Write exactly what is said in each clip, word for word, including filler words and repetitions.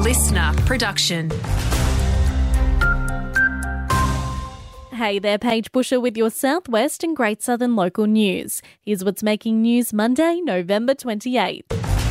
listener production. Hey there, Paige Busher with your Southwest and Great Southern local news. Here's what's making news Monday, November twenty-eighth.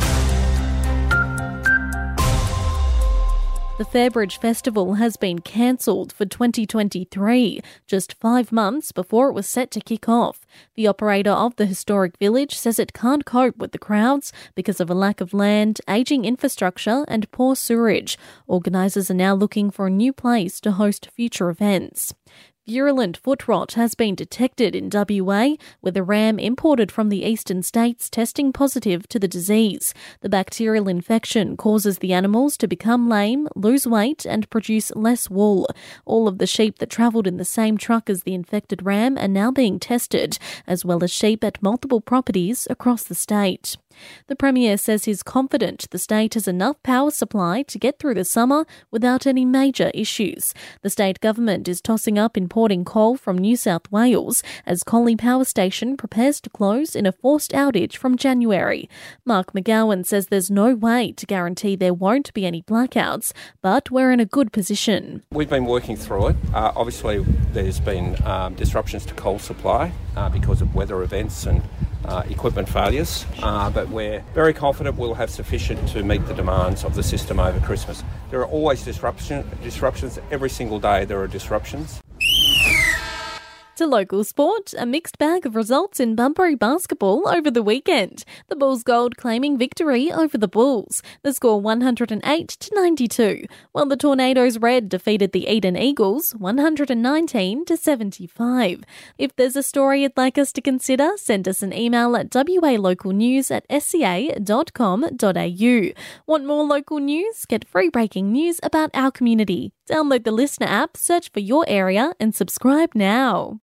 The Fairbridge Festival has been cancelled for twenty twenty-three, just five months before it was set to kick off. The operator of the historic village says it can't cope with the crowds because of a lack of land, ageing infrastructure and poor sewerage. Organisers are now looking for a new place to host future events. Virulent foot rot has been detected in W A, with a ram imported from the eastern states testing positive to the disease. The bacterial infection causes the animals to become lame, lose weight and produce less wool. All of the sheep that travelled in the same truck as the infected ram are now being tested, as well as sheep at multiple properties across the state. The Premier says he's confident the state has enough power supply to get through the summer without any major issues. The state government is tossing up importing coal from New South Wales as Collie Power Station prepares to close in a forced outage from January. Mark McGowan says there's no way to guarantee there won't be any blackouts, but we're in a good position. We've been working through it. Uh, obviously, there's been um, disruptions to coal supply uh, because of weather events and Uh, equipment failures, uh, but we're very confident we'll have sufficient to meet the demands of the system over Christmas. There are always disruption, disruptions. Every single day there are disruptions. To local sport, a mixed bag of results in Bunbury basketball over the weekend. The Bulls Gold claiming victory over the Bulls. The score one hundred eight to ninety-two, while the Tornadoes Red defeated the Eden Eagles one hundred nineteen to seventy-five. If there's a story you'd like us to consider, send us an email at walocalnews at s c a dot com dot a u. Want more local news? Get free breaking news about our community. Download the Listener app, search for your area and subscribe now.